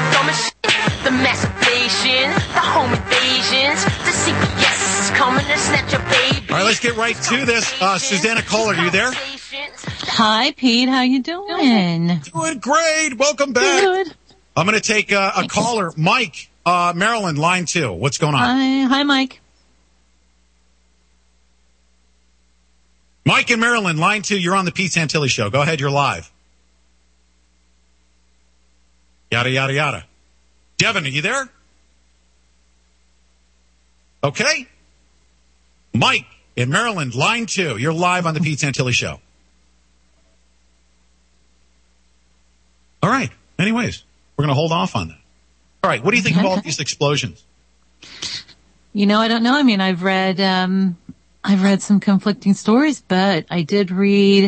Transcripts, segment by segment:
dumb as shit. The mass invasion, the home invasions, the CPS is coming to snatch your baby. All right, let's get right to this. Susanna Cole, are you there? Hi, Pete. How you doing? Doing great. Welcome back. Good. I'm going to take a caller. Mike, Maryland, line 2. What's going on? Hi, Mike. Mike in Maryland, line 2. You're on the Pete Santilli Show. Go ahead. You're live. Yada, yada, yada. Devin, are you there? Okay. Mike in Maryland, line 2. You're live on the Pete Santilli Show. All right. Anyways, we're going to hold off on that. All right. What do you think of all these explosions? You know, I don't know. I mean, I've read some conflicting stories, but I did read,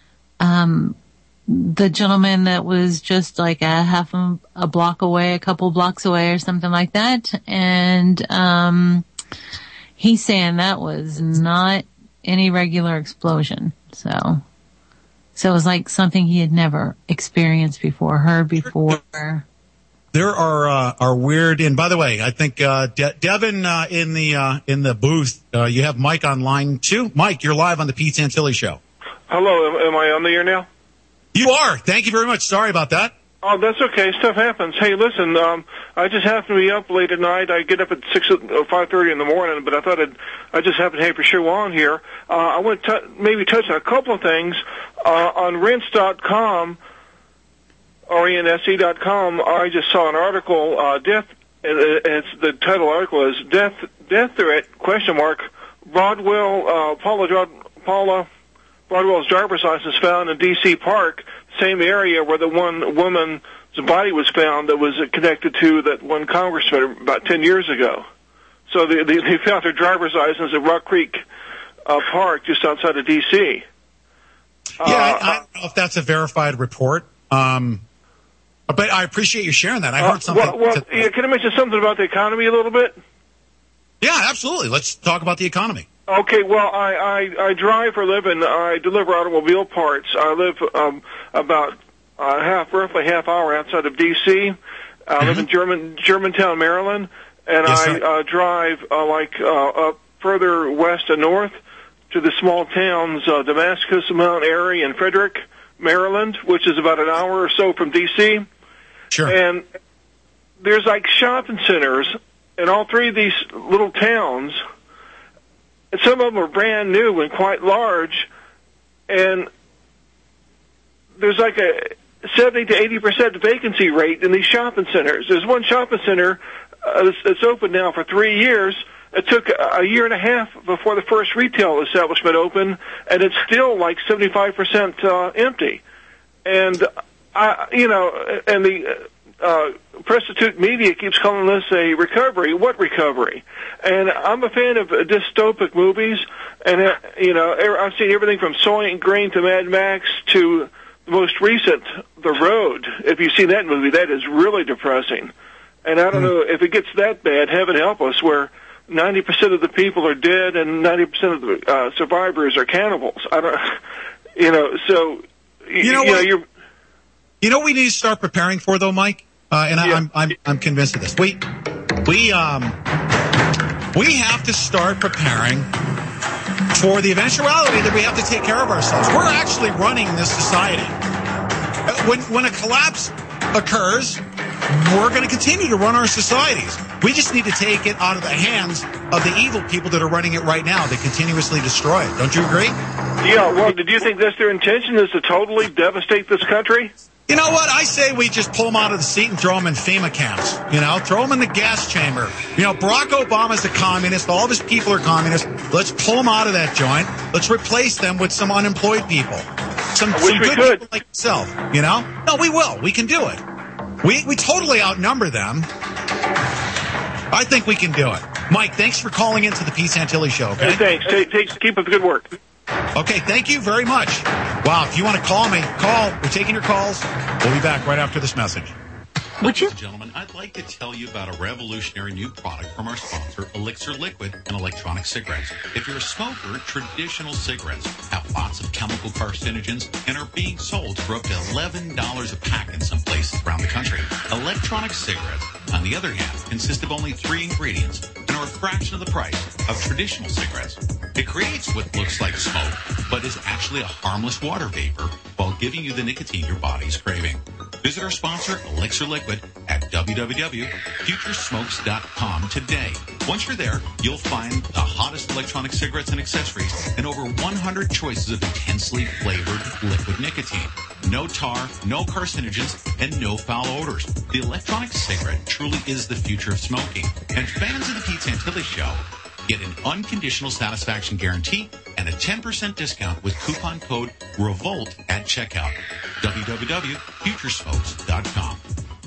the gentleman that was just like a block away, a couple blocks away or something like that. And, he's saying that was not any regular explosion. So it was like something he had never experienced before, heard before. There are weird, and by the way, I think, Devin, in the booth, you have Mike on line 2. Mike, you're live on the Pete Santilli Show. Hello, am I on the air now? You are. Thank you very much. Sorry about that. Oh, that's okay. Stuff happens. Hey, listen, I just happened to be up late at night. I get up at 5:30 in the morning, but I thought I just happened to have your show on here. I want to maybe touch on a couple of things. On Rense.com, RENSE.com, I just saw an article, the title article is Death Threat, ? Paula Broadwell's driver's license found in D.C. Park, same area where the one woman's body was found that was connected to that one congressman about 10 years ago. So they found her driver's license at Rock Creek Park just outside of D.C. I don't know if that's a verified report, but I appreciate you sharing that. I heard something. Can I mention something about the economy a little bit? Yeah, absolutely. Let's talk about the economy. Okay, well, I drive for a living. I deliver automobile parts. I live about roughly half hour outside of D.C. I live in Germantown, Maryland, and yes, I drive up further west and north to the small towns Damascus, Mount Airy, and Frederick, Maryland, which is about an hour or so from D.C. Sure. And there's like shopping centers in all three of these little towns. And some of them are brand new and quite large, and there's like a 70 to 80% vacancy rate in these shopping centers. There's one shopping center that's open now for 3 years. It took a year and a half before the first retail establishment opened, and it's still like 75% empty. And the prostitute media keeps calling this a recovery. What recovery? And I'm a fan of dystopic movies, and I've seen everything from Soylent Green to Mad Max to the most recent, The Road. If you've seen that movie, that is really depressing. And I don't know if it gets that bad. Heaven help us, where 90% of the people are dead and 90% of the survivors are cannibals. I don't, So you know what we need to start preparing for, though, Mike. I'm convinced of this. We have to start preparing for the eventuality that we have to take care of ourselves. We're actually running this society. When a collapse occurs, we're going to continue to run our societies. We just need to take it out of the hands of the evil people that are running it right now that continuously destroy it. Don't you agree? Yeah, well, did you think that's their intention, is to totally devastate this country? You know what? I say we just pull them out of the seat and throw them in FEMA camps. Throw them in the gas chamber. Barack Obama's a communist. All of his people are communists. Let's pull them out of that joint. Let's replace them with some unemployed people. Some good people like yourself, No, we will. We can do it. We totally outnumber them. I think we can do it. Mike, thanks for calling into the Pete Santilli Show, okay? Hey, thanks. Keep up the good work. Okay, thank you very much. Wow, if you want to call me, call. We're taking your calls. We'll be back right after this message. Ladies and gentlemen, I'd like to tell you about a revolutionary new product from our sponsor, Elixir Liquid and Electronic Cigarettes. If you're a smoker, traditional cigarettes have lots of chemical carcinogens and are being sold for up to $11 a pack in some places around the country. Electronic cigarettes, on the other hand, consist of only 3 ingredients and are a fraction of the price of traditional cigarettes. It creates what looks like smoke, but is actually a harmless water vapor while giving you the nicotine your body's craving. Visit our sponsor, Elixir Liquid, at www.futuresmokes.com today. Once you're there, you'll find the hottest electronic cigarettes and accessories and over 100 choices of intensely flavored liquid nicotine. No tar, no carcinogens, and no foul odors. The electronic cigarette truly is the future of smoking. And fans of the Pete Santilli Show get an unconditional satisfaction guarantee and a 10% discount with coupon code REVOLT at checkout. www.futuresmokes.com.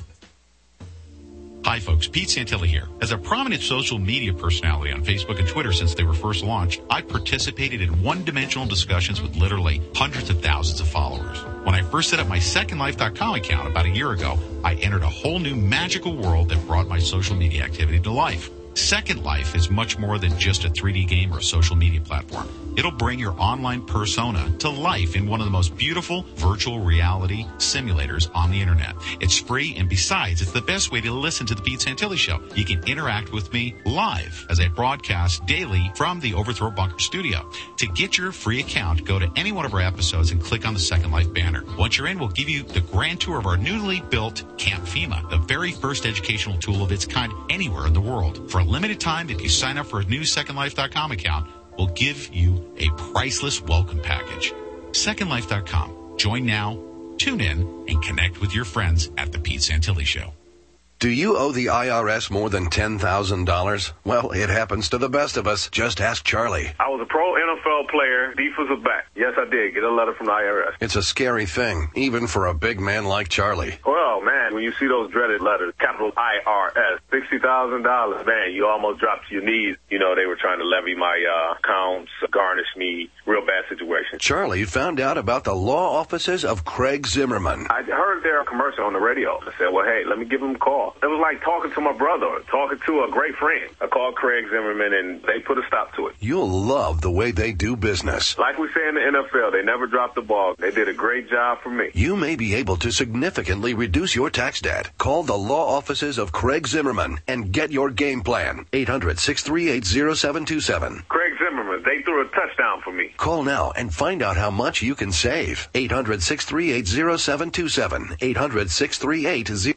Hi folks, Pete Santilli here. As a prominent social media personality on Facebook and Twitter since they were first launched, I participated in one-dimensional discussions with literally hundreds of thousands of followers. When I first set up my SecondLife.com account about a year ago, I entered a whole new magical world that brought my social media activity to life. Second Life is much more than just a 3D game or a social media platform. It'll bring your online persona to life in one of the most beautiful virtual reality simulators on the internet. It's free, and besides, it's the best way to listen to the Pete Santilli Show. You can interact with me live as I broadcast daily from the Overthrow Bunker studio. To get your free account, go to any one of our episodes and click on the Second Life banner. Once you're in, we'll give you the grand tour of our newly built Camp FEMA, the very first educational tool of its kind anywhere in the world. For a limited time, if you sign up for a new SecondLife.com account, we'll give you a priceless welcome package. SecondLife.com. Join now, tune in, and connect with your friends at The Pete Santilli Show. Do you owe the IRS more than $10,000? Well, it happens to the best of us. Just ask Charlie. I was a pro NFL player, defensive back. Yes, I did get a letter from the IRS. It's a scary thing, even for a big man like Charlie. Well, man, when you see those dreaded letters, capital IRS, $60,000, man, you almost drop to your knees. You know, they were trying to levy my accounts, garnish me, real bad situation. Charlie found out about the law offices of Craig Zimmerman. I heard their commercial on the radio. I said, well, hey, let me give them a call. It was like talking to my brother, talking to a great friend. I called Craig Zimmerman, and they put a stop to it. You'll love the way they do business. Like we say in the NFL, they never dropped the ball. They did a great job for me. You may be able to significantly reduce your tax debt. Call the law offices of Craig Zimmerman and get your game plan. 800-638-0727. Craig Zimmerman, they threw a touchdown for me. Call now and find out how much you can save. 800-638-0727. 800-638-0727.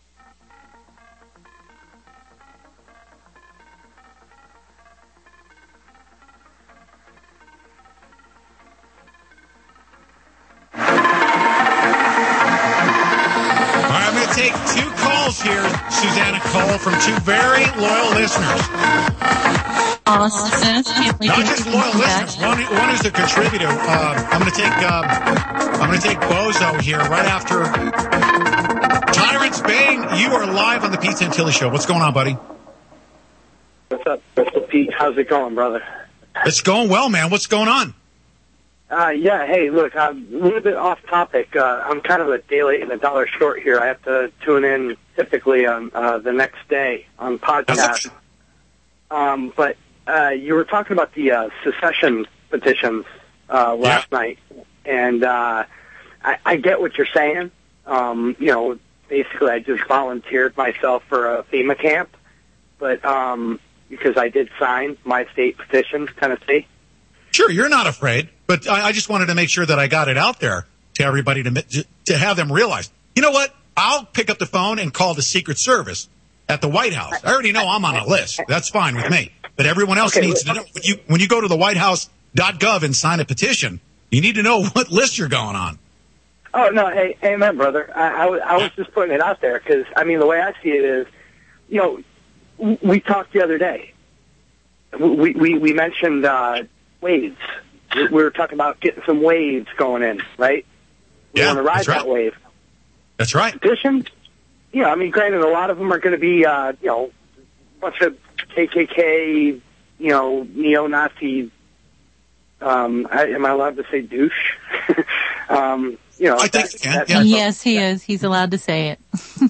Take 2 calls here, Susanna Cole, from 2 very loyal listeners. Awesome. Not just loyal listeners. One is the contributor. I'm going to take Bozo here right after Tyrant Bane. You are live on the Pete Santilli Show. What's going on, buddy? What's up, Mr. Pete? How's it going, brother? It's going well, man. What's going on? Yeah, hey, look, I'm a little bit off topic. I'm kind of a day late and a dollar short here. I have to tune in typically on the next day on podcast. But you were talking about the secession petitions last night, and I get what you're saying. You know, basically I just volunteered myself for a FEMA camp, but because I did sign my state petition, Tennessee. Sure, you're not afraid, but I just wanted to make sure that I got it out there to everybody to have them realize. You know what? I'll pick up the phone and call the Secret Service at the White House. I already know I'm on a list. That's fine with me. But everyone else needs to know. When you go to the whitehouse.gov and sign a petition, you need to know what list you're going on. Oh, no, hey, amen, brother. I was just putting it out there because, I mean, the way I see it is, you know, we talked the other day. We mentioned waves. We were talking about getting some waves going in, right? We want to ride that wave. That's right. Petitions? Yeah, I mean, granted, a lot of them are going to be, you know, a bunch of KKK, you know, neo-Nazi, am I allowed to say douche? You know, I think yes, he is. He's allowed to say it.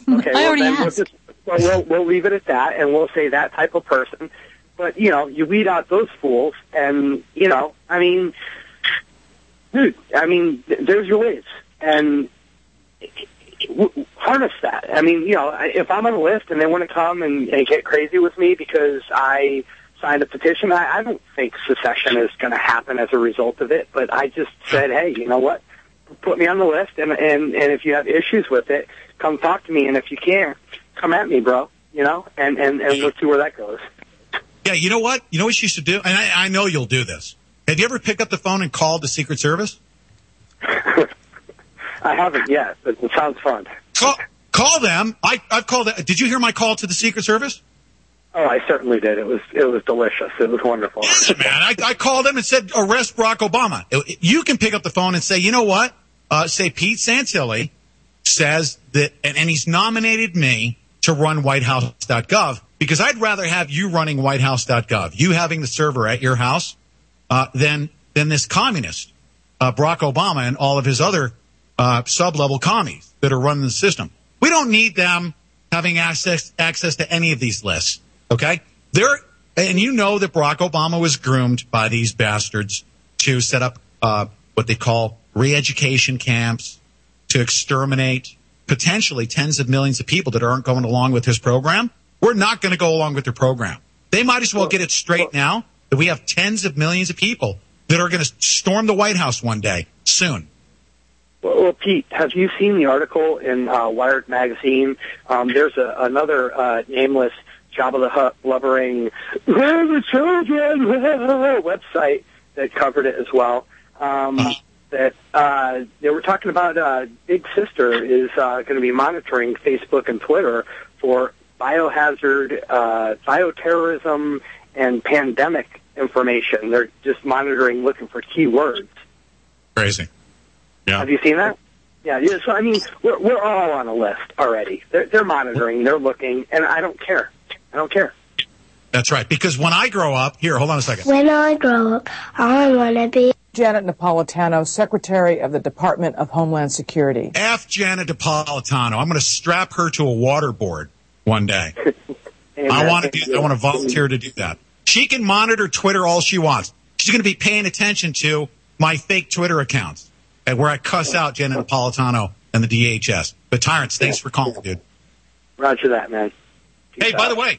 Okay, I already then asked. we'll leave it at that, and we'll say that type of person. But, you weed out those fools, and, dude, there's your ways. And harness that. If I'm on the list and they want to come and get crazy with me because I signed a petition, I don't think secession is going to happen as a result of it. But I just said, hey, you know what? Put me on the list, and if you have issues with it, come talk to me. And if you can't, come at me, bro. And we'll see where that goes. Yeah, you know what? You know what you should do? And I know you'll do this. Have you ever picked up the phone and called the Secret Service? I haven't yet, but it sounds fun. Call them. I've called them. Did you hear my call to the Secret Service? Oh, I certainly did. It was delicious. It was wonderful. Yeah, man. I called them and said, arrest Barack Obama. You can pick up the phone and say, you know what? Say Pete Santilli says that, and he's nominated me to run WhiteHouse.gov, because I'd rather have you running WhiteHouse.gov, you having the server at your house, than this communist, Barack Obama, and all of his other sub-level commies that are running the system. We don't need them having access to any of these lists, okay? And you know that Barack Obama was groomed by these bastards to set up what they call re-education camps, to exterminate potentially tens of millions of people that aren't going along with his program. We're not going to go along with their program. They might as well get it straight now that we have tens of millions of people that are going to storm the White House one day soon. Well, Pete, have you seen the article in Wired magazine? There's another nameless Jabba the Hutt blubbering the children website that covered it as well. That they were talking about Big Sister is going to be monitoring Facebook and Twitter for biohazard, bioterrorism, and pandemic information. They're just monitoring, looking for keywords. Crazy. Yeah. Have you seen that? Yeah. So we're all on a list already. They're monitoring. They're looking, and I don't care. That's right. Because when I grow up, here, hold on a second. When I grow up, I want to be Janet Napolitano, Secretary of the Department of Homeland Security. F. Janet Napolitano. I'm going to strap her to a waterboard one day. I want to volunteer to do that. She can monitor Twitter all she wants. She's going to be paying attention to my fake Twitter accounts and where I cuss out Janet Napolitano and the DHS. But Tyrants, thanks for calling, dude. Roger that, man. Hey, by the way,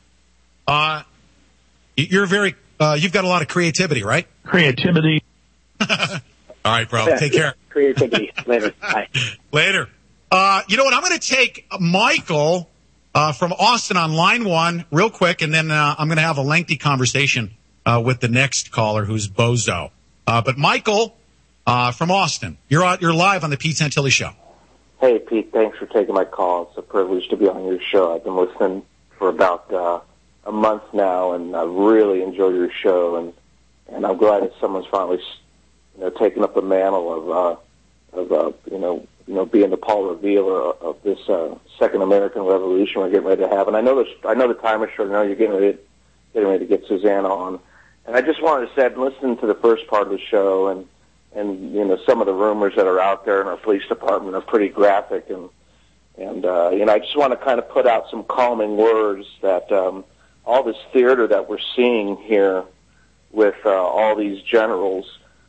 you're very, you've got a lot of creativity, right? Creativity. All right, bro. Take care. Creativity. Later. Bye. Later. You know what? I'm going to take Michael from Austin on line 1 real quick, and then I'm going to have a lengthy conversation with the next caller, who's Bozo. But Michael from Austin, you're live on the Pete Santilli Show. Hey, Pete. Thanks for taking my call. It's a privilege to be on your show. I've been listening for about a month now, and I really enjoy your show, and I'm glad that someone's finally taking up the mantle of being the Paul Revere of this second American Revolution we're getting ready to have. And I know the time is short. I know you're getting ready to get Susanna on. And I just wanted to say, I've listened to the first part of the show, and some of the rumors that are out there in our police department are pretty graphic, and I just want to kind of put out some calming words that all this theater that we're seeing here with all these generals,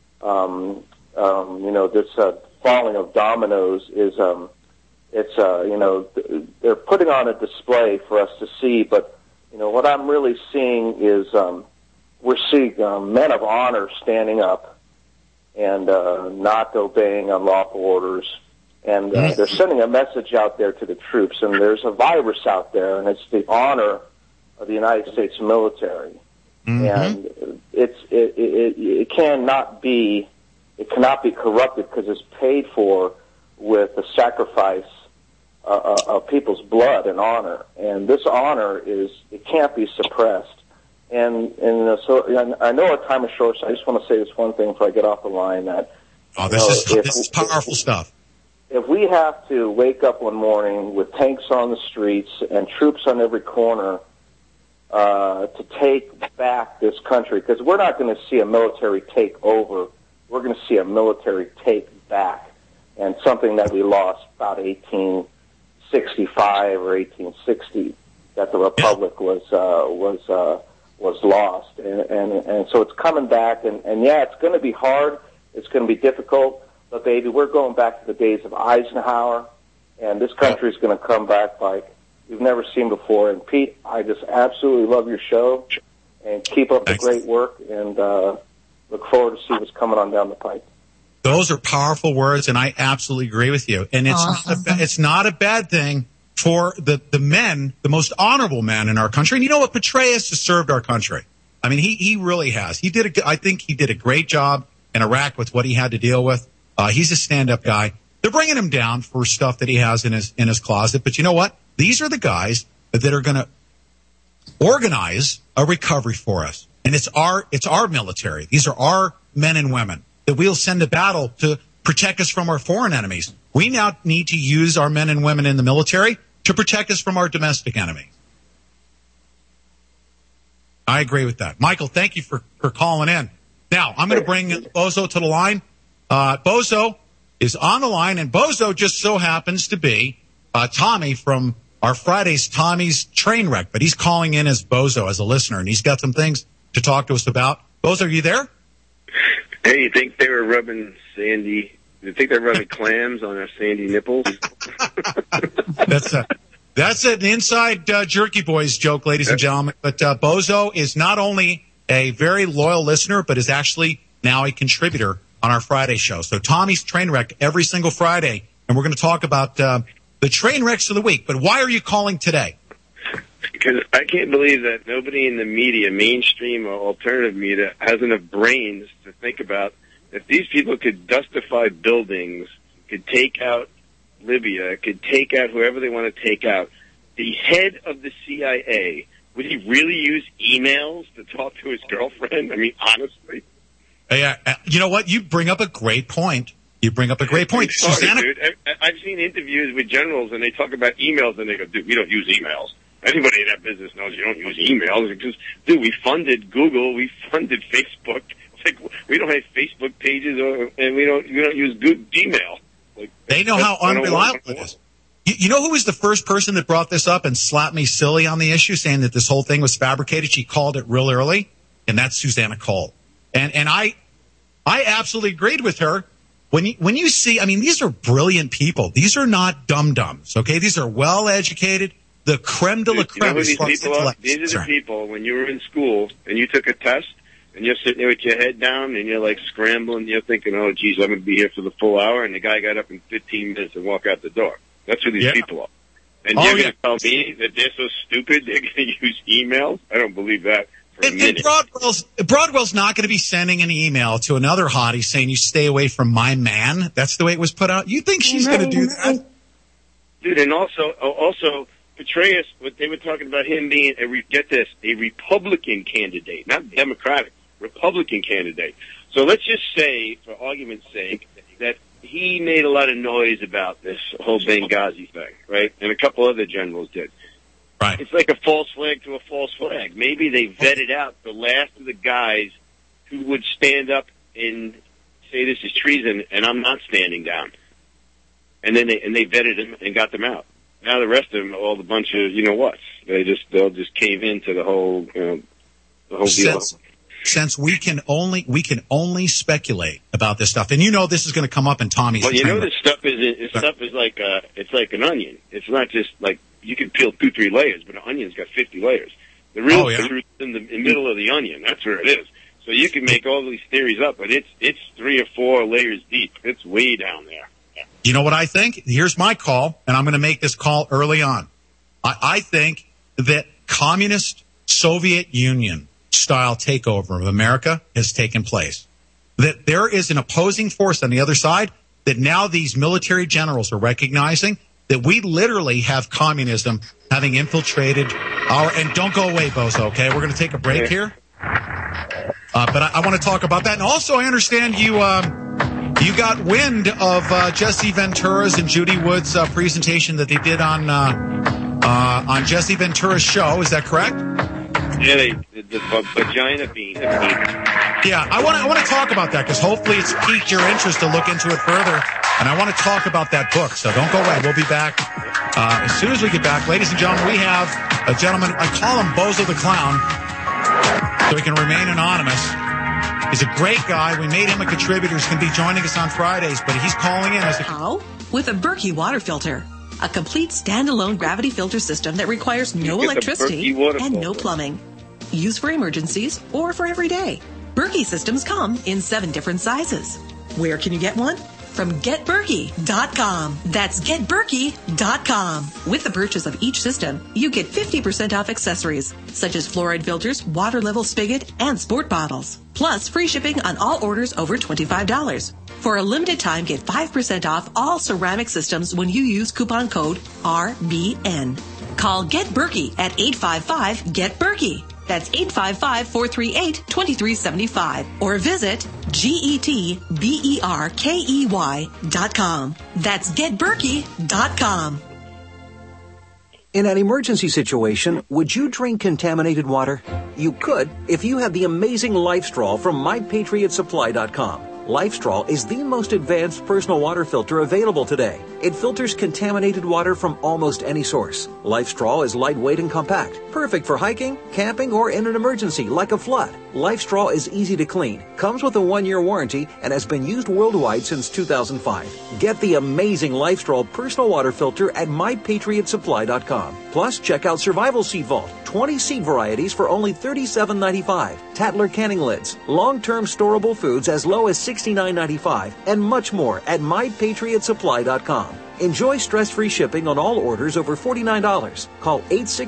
this falling of dominoes is they're putting on a display for us to see, but what I'm really seeing is we're seeing men of honor standing up and not obeying unlawful orders, and they're sending a message out there to the troops, and there's a virus out there, and it's the honor of the United States military. And it cannot be corrupted because it's paid for with the sacrifice of people's blood and honor. And this honor it can't be suppressed. And so I know our time is short, so I just want to say this one thing before I get off the line. That this is powerful stuff. If we have to wake up one morning with tanks on the streets and troops on every corner to take back this country, because we're not going to see a military takeover. We're going to see a military take back, and something that we lost about 18, 1865 or 1860 that the Republic was lost, and so it's coming back, and yeah, it's going to be hard, it's going to be difficult, but baby, we're going back to the days of Eisenhower, and this country is going to come back like we've never seen before. And Pete, I just absolutely love your show, and keep up the great work, and look forward to see what's coming on down the pipe. Those are powerful words, and I absolutely agree with you. And it's not a bad thing for the men, the most honorable men in our country. And you know what? Petraeus has served our country. I mean, he really has. I think he did a great job in Iraq with what he had to deal with. He's a stand-up guy. They're bringing him down for stuff that he has in his closet. But you know what? These are the guys that are going to organize a recovery for us. And it's our military. These are our men and women that we'll send to battle to protect us from our foreign enemies. We now need to use our men and women in the military to protect us from our domestic enemy. I agree with that. Michael, thank you for calling in. Now, I'm going to bring Bozo to the line. Bozo is on the line, and Bozo just so happens to be Tommy from our Friday's Tommy's Train Wreck, but he's calling in as Bozo, as a listener, and he's got some things to talk to us about. Bozo, are you there? Hey, you think they were rubbing you think they're rubbing clams on our sandy nipples? That's an inside Jerky Boys joke, ladies and gentlemen. But Bozo is not only a very loyal listener, but is actually now a contributor on our Friday show. So Tommy's Train Wreck every single Friday, and we're going to talk about the train wrecks of the week. But why are you calling today? Because I can't believe that nobody in the media, mainstream or alternative media, has enough brains to think about if these people could dustify buildings, could take out Libya, could take out whoever they want to take out. The head of the CIA, would he really use emails to talk to his girlfriend? I mean, honestly. Yeah, you know what? You bring up a great point. Susanna, dude. I've seen interviews with generals, and they talk about emails, and they go, dude, we don't use emails. Anybody in that business knows you don't use emails. Because, dude, we funded Google, we funded Facebook. Like, we don't have Facebook pages, and we don't use good Gmail. Like, they know how unreliable it is. You know who was the first person that brought this up and slapped me silly on the issue, saying that this whole thing was fabricated? She called it real early, and that's Susanna Cole. And I absolutely agreed with her. When you see, I mean, these are brilliant people. These are not dum-dums, okay? These are well-educated, the creme de la creme. You know who these people are? These are the people, when you were in school and you took a test, and you're sitting there with your head down, and you're like scrambling, you're thinking, oh, geez, I'm going to be here for the full hour, and the guy got up in 15 minutes and walked out the door. That's who these people are. And you're going to tell me that they're so stupid they're going to use emails? I don't believe that for a minute. And Broadwell's not going to be sending an email to another hottie saying, you stay away from my man. That's the way it was put out. You think she's going to do that? Dude, and also, Petraeus, what they were talking about him being, a Republican candidate, not Democratic. Republican candidate. So let's just say, for argument's sake, that he made a lot of noise about this whole Benghazi thing, right? And a couple other generals did. Right. It's like a false flag to a false flag. Maybe they vetted out the last of the guys who would stand up and say this is treason, and I'm not standing down. And then they vetted them and got them out. Now the rest of them are all a bunch of you-know-whats. They'll just cave into the whole deal. Since we can only speculate about this stuff, and you know this is going to come up in Tommy's. Well, you know this stuff is like it's like an onion. It's not just like you can peel 2-3 layers, but an onion's got 50 layers. The real truth is in the middle of the onion. That's where it is. So you can make all these theories up, but it's 3 or 4 layers deep. It's way down there. You know what I think? Here's my call, and I'm going to make this call early on. I think that communist Soviet Union style takeover of America has taken place. That there is an opposing force on the other side, that now these military generals are recognizing that we literally have communism having infiltrated and don't go away, Bozo, okay? We're going to take a break here. But I want to talk about that. And also, I understand you got wind of Jesse Ventura's and Judy Wood's presentation that they did on Jesse Ventura's show. Is that correct? Yeah, the vagina bean. Yeah, I want to talk about that because hopefully it's piqued your interest to look into it further. And I want to talk about that book, so don't go away. We'll be back as soon as we get back. Ladies and gentlemen, we have a gentleman, I call him Bozo the Clown, so he can remain anonymous. He's a great guy. We made him a contributor. He's going to be joining us on Fridays, but he's calling in as a... How? With a Berkey water filter. A complete standalone gravity filter system that requires no electricity and no plumbing. Used for emergencies or for every day. Berkey systems come in 7 different sizes. Where can you get one? From GetBerkey.com. That's GetBerkey.com. With the purchase of each system, you get 50% off accessories, such as fluoride filters, water level spigot, and sport bottles. Plus, free shipping on all orders over $25. For a limited time, get 5% off all ceramic systems when you use coupon code RBN. Call Get Berkey at 855-GET-BERKEY. That's 855-438-2375. Or visit GetBerkey.com. That's GetBerkey.com. In an emergency situation, would you drink contaminated water? You could if you had the amazing LifeStraw from MyPatriotSupply.com. LifeStraw is the most advanced personal water filter available today. It filters contaminated water from almost any source. LifeStraw is lightweight and compact, perfect for hiking, camping, or in an emergency like a flood. LifeStraw is easy to clean, comes with a 1-year warranty, and has been used worldwide since 2005. Get the amazing LifeStraw personal water filter at MyPatriotSupply.com. Plus, check out Survival Seed Vault, 20 seed varieties for only $37.95, Tatler canning lids, long-term storable foods as low as $69.95, and much more at MyPatriotSupply.com. Enjoy stress-free shipping on all orders over $49. Call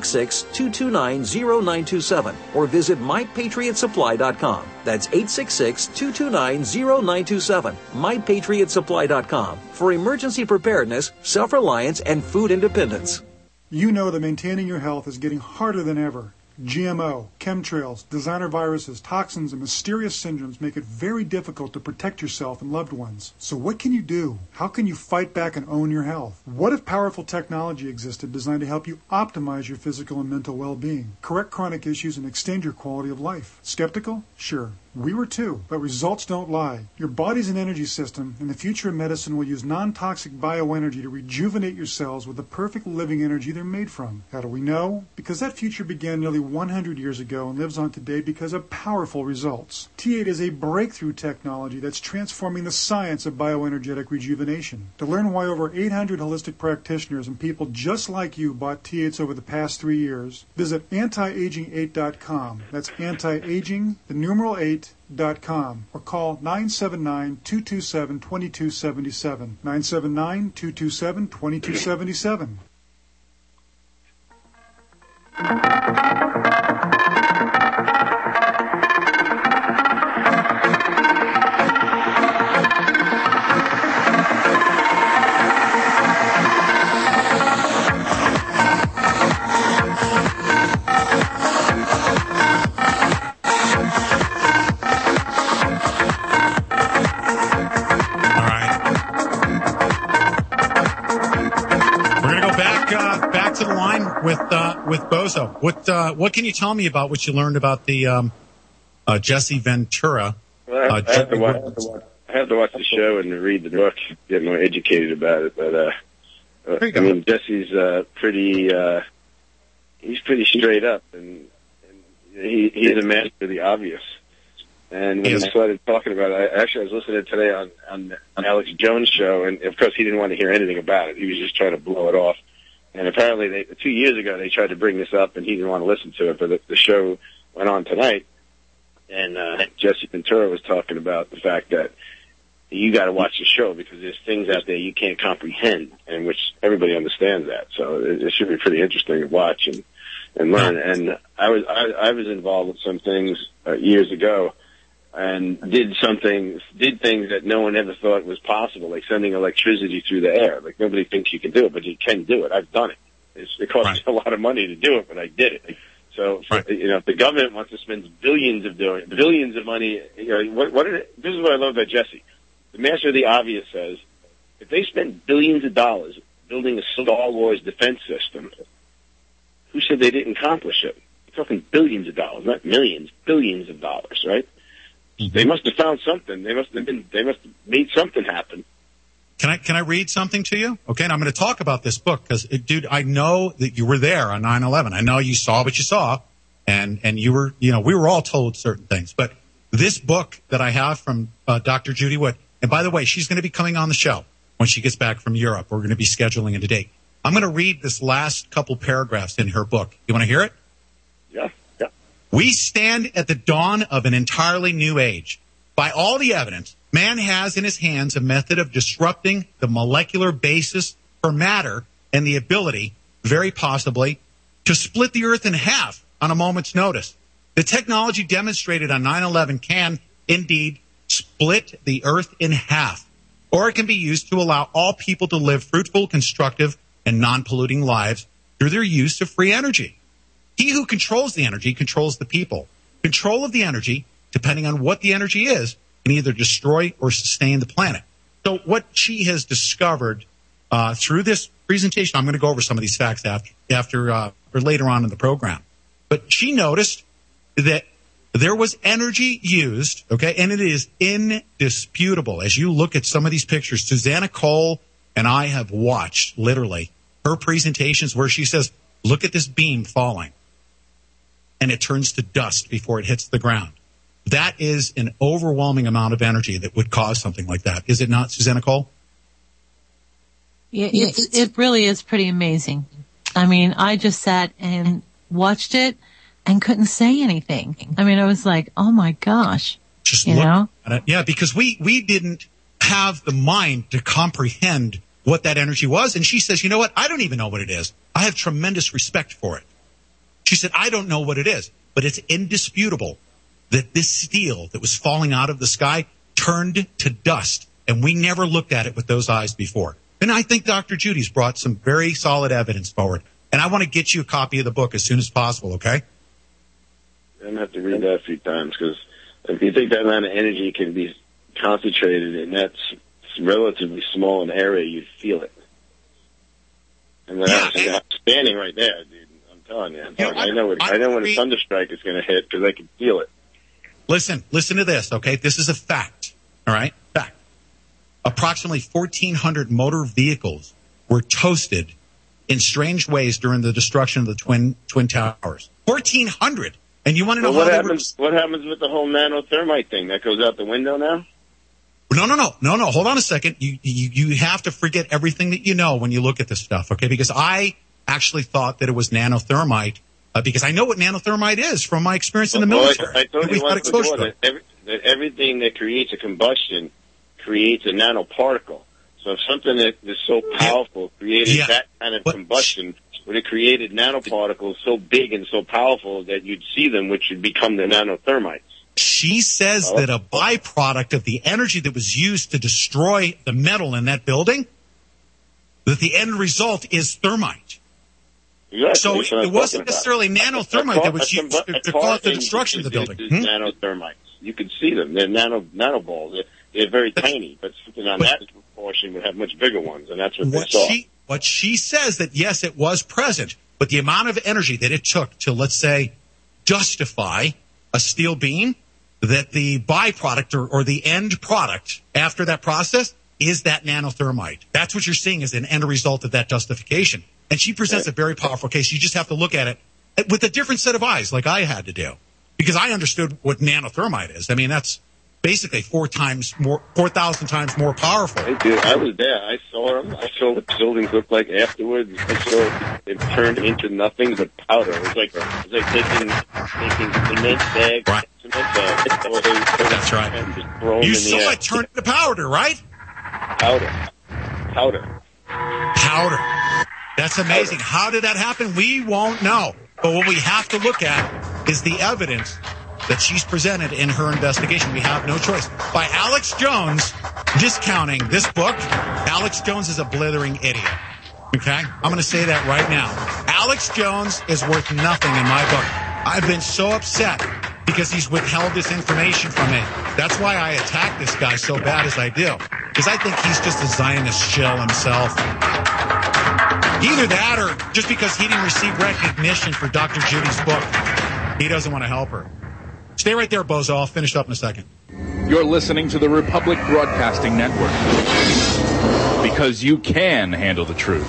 866-229-0927 or visit MyPatriotSupply.com. That's 866-229-0927. MyPatriotSupply.com for emergency preparedness, self-reliance, and food independence. You know that maintaining your health is getting harder than ever. GMO, chemtrails, designer viruses, toxins, and mysterious syndromes make it very difficult to protect yourself and loved ones. So what can you do? How can you fight back and own your health? What if powerful technology existed designed to help you optimize your physical and mental well-being, correct chronic issues, and extend your quality of life? Skeptical? Sure. We were too, but results don't lie. Your body's an energy system, and the future of medicine will use non-toxic bioenergy to rejuvenate your cells with the perfect living energy they're made from. How do we know? Because that future began nearly 100 years ago and lives on today because of powerful results. T8 is a breakthrough technology that's transforming the science of bioenergetic rejuvenation. To learn why over 800 holistic practitioners and people just like you bought T8s over the past 3 years, visit antiaging8.com. That's anti-aging, the numeral 8.com, or call 979-227-2277. 979-227-2277. With Bozo, what can you tell me about what you learned about the Jesse Ventura? Well, I have to watch the show and read the book, get more educated about it. But I mean, Jesse's he's pretty straight up, and he's a master of the obvious. And when I started talking about it, I was listening today on Alex Jones' show, and of course he didn't want to hear anything about it. He was just trying to blow it off. And apparently 2 years ago they tried to bring this up and he didn't want to listen to it, but the show went on tonight and Jesse Ventura was talking about the fact that you got to watch the show because there's things out there you can't comprehend, and which everybody understands that. So it should be pretty interesting to watch and learn. And I was involved with some things years ago and did things that no one ever thought was possible, like sending electricity through the air. Like nobody thinks you can do it, but you can do it. I've done it. It costs a lot of money to do it, but I did it. So, if the government wants to spend billions of money, this is what I love about Jesse. The master of the obvious says, if they spend billions of dollars building a Star Wars defense system, who said they didn't accomplish it? You're talking billions of dollars, not millions, billions of dollars, right? They must have found something. They must have made something happen. Can I read something to you? Okay, and I'm going to talk about this book because, dude, I know that you were there on 9/11. I know you saw what you saw, and you were, we were all told certain things. But this book that I have from Dr. Judy Wood, and by the way, she's going to be coming on the show when she gets back from Europe. We're going to be scheduling a date. I'm going to read this last couple paragraphs in her book. You want to hear it? Yeah. We stand at the dawn of an entirely new age. By all the evidence, man has in his hands a method of disrupting the molecular basis for matter and the ability, very possibly, to split the earth in half on a moment's notice. The technology demonstrated on 9/11 can, indeed, split the earth in half, or it can be used to allow all people to live fruitful, constructive, and non-polluting lives through their use of free energy. He who controls the energy controls the people. Control of the energy, depending on what the energy is, can either destroy or sustain the planet. So what she has discovered through this presentation, I'm going to go over some of these facts after or later on in the program. But she noticed that there was energy used, okay, and it is indisputable. As you look at some of these pictures, Susanna Cole and I have watched, literally, her presentations where she says, look at this beam falling, and it turns to dust before it hits the ground. That is an overwhelming amount of energy that would cause something like that. Is it not, Susanna Cole? Yeah, it really is pretty amazing. I mean, I just sat and watched it and couldn't say anything. I mean, I was like, oh my gosh. Just look at it. Yeah, because we didn't have the mind to comprehend what that energy was. And she says, you know what? I don't even know what it is. I have tremendous respect for it. She said, I don't know what it is, but it's indisputable that this steel that was falling out of the sky turned to dust, and we never looked at it with those eyes before. And I think Dr. Judy's brought some very solid evidence forward. And I want to get you a copy of the book as soon as possible, okay? I'm going to have to read that a few times, because if you think that amount of energy can be concentrated and that's relatively small in area, you'd feel it. And I'm standing right there, dude. I'm telling you. I know when a thunderstrike is going to hit because I can feel it. Listen to this, okay? This is a fact, all right? Fact. Approximately 1,400 motor vehicles were toasted in strange ways during the destruction of the Twin Towers. 1,400! And you want to know what happens with the whole nanothermite thing? That goes out the window now? No. Hold on a second. You have to forget everything that you know when you look at this stuff, okay? Because I actually thought that it was nanothermite, because I know what nanothermite is from my experience in the military. I told you once before that everything that creates a combustion creates a nanoparticle. So if something that is so powerful created that kind of combustion, would have created nanoparticles so big and so powerful that you'd see them, which would become the nanothermites. She says that a byproduct of the energy that was used to destroy the metal in that building, that the end result is thermite. Exactly. So it wasn't necessarily nanothermite that was used to cause the destruction of the building. Nanothermites. You can see them. They're nanoballs. They're very tiny, but something on that proportion would have much bigger ones, and that's what they saw. What she says that, yes, it was present, but the amount of energy that it took to, let's say, justify a steel beam, that the byproduct or the end product after that process is that nanothermite. That's what you're seeing as an end result of that justification. And she presents a very powerful case. You just have to look at it with a different set of eyes, like I had to do, because I understood what nanothermite is. I mean, that's basically 4,000 times more powerful. Hey, dude, I was there. I saw them. I saw what the buildings looked like afterwards. I saw it turned into nothing but powder. It was like taking cement bags. Right. That's right. You saw it turn into powder, right? Powder. That's amazing. How did that happen? We won't know. But what we have to look at is the evidence that she's presented in her investigation. We have no choice. By Alex Jones discounting this book, Alex Jones is a blithering idiot. Okay? I'm going to say that right now. Alex Jones is worth nothing in my book. I've been so upset because he's withheld this information from me. That's why I attack this guy so bad as I do. Because I think he's just a Zionist shill himself. Either that or just because he didn't receive recognition for Dr. Judy's book, he doesn't want to help her. Stay right there, Bozo. I'll finish up in a second. You're listening to the Republic Broadcasting Network. Because you can handle the truth.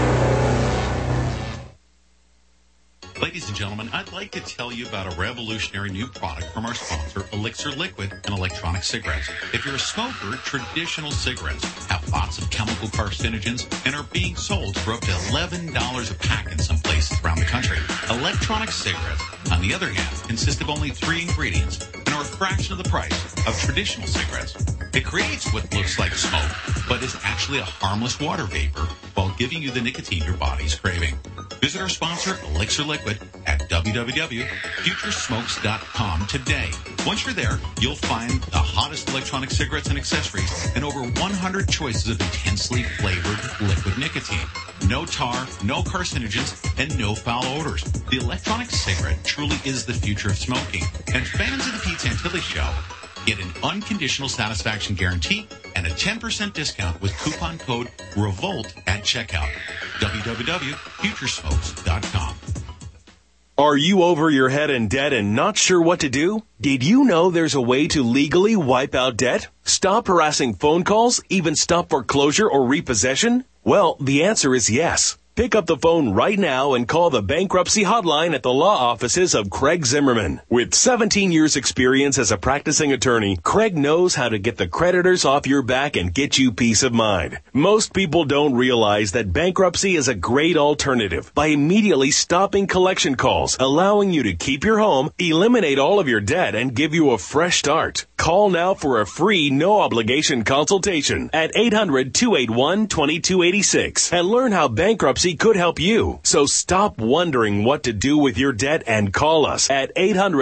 Ladies and gentlemen, I'd like to tell you about a revolutionary new product from our sponsor, Elixir Liquid and Electronic Cigarettes. If you're a smoker, traditional cigarettes have lots of chemical carcinogens and are being sold for up to $11 a pack in some places around the country. Electronic cigarettes, on the other hand, consist of only 3 ingredients and are a fraction of the price of traditional cigarettes. It creates what looks like smoke, but is actually a harmless water vapor while giving you the nicotine your body's craving. Visit our sponsor, Elixir Liquid, at www.futuresmokes.com today. Once you're there, you'll find the hottest electronic cigarettes and accessories and over 100 choices of intensely flavored liquid nicotine. No tar, no carcinogens, and no foul odors. The electronic cigarette truly is the future of smoking. And fans of the Pete Santilli Show get an unconditional satisfaction guarantee and a 10% discount with coupon code REVOLT at checkout. www.futuresmokes.com. Are you over your head in debt and not sure what to do? Did you know there's a way to legally wipe out debt? Stop harassing phone calls? Even stop foreclosure or repossession? Well, the answer is yes. Pick up the phone right now and call the bankruptcy hotline at the law offices of Craig Zimmerman. With 17 years experience as a practicing attorney, Craig knows how to get the creditors off your back and get you peace of mind. Most people don't realize that bankruptcy is a great alternative by immediately stopping collection calls, allowing you to keep your home, eliminate all of your debt, and give you a fresh start. Call now for a free, no-obligation consultation at 800-281-2286 and learn how bankruptcy could help you. So stop wondering what to do with your debt and call us at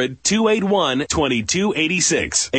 800-281-2286.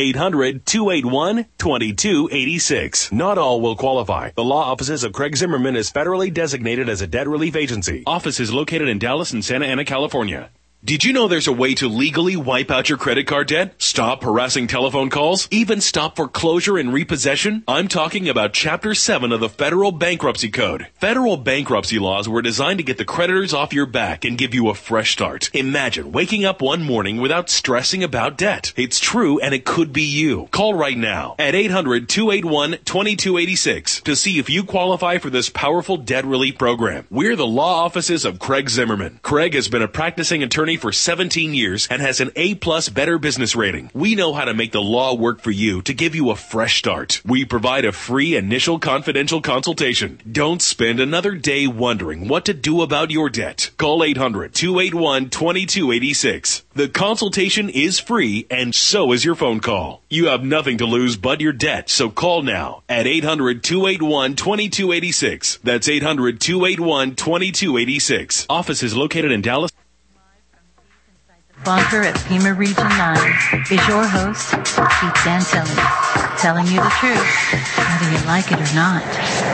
800-281-2286. Not all will qualify. The law offices of Craig Zimmerman is federally designated as a debt relief agency. Office is located in Dallas and Santa Ana, California. Did you know there's a way to legally wipe out your credit card debt? Stop harassing telephone calls? Even stop foreclosure and repossession? I'm talking about Chapter 7 of the Federal Bankruptcy Code. Federal bankruptcy laws were designed to get the creditors off your back and give you a fresh start. Imagine waking up one morning without stressing about debt. It's true, and it could be you. Call right now at 800-281-2286 to see if you qualify for this powerful debt relief program. We're the law offices of Craig Zimmerman. Craig has been a practicing attorney for 17 years and has an A+ Better Business rating. We know how to make the law work for you to give you a fresh start. We provide a free initial confidential consultation. Don't spend another day wondering what to do about your debt. Call 800-281-2286. The consultation is free and so is your phone call. You have nothing to lose but your debt, so call now at 800-281-2286. That's 800-281-2286. Office is located in Dallas. Sponsor at FEMA Region 9 is your host, Pete Santilli, telling you the truth, whether you like it or not.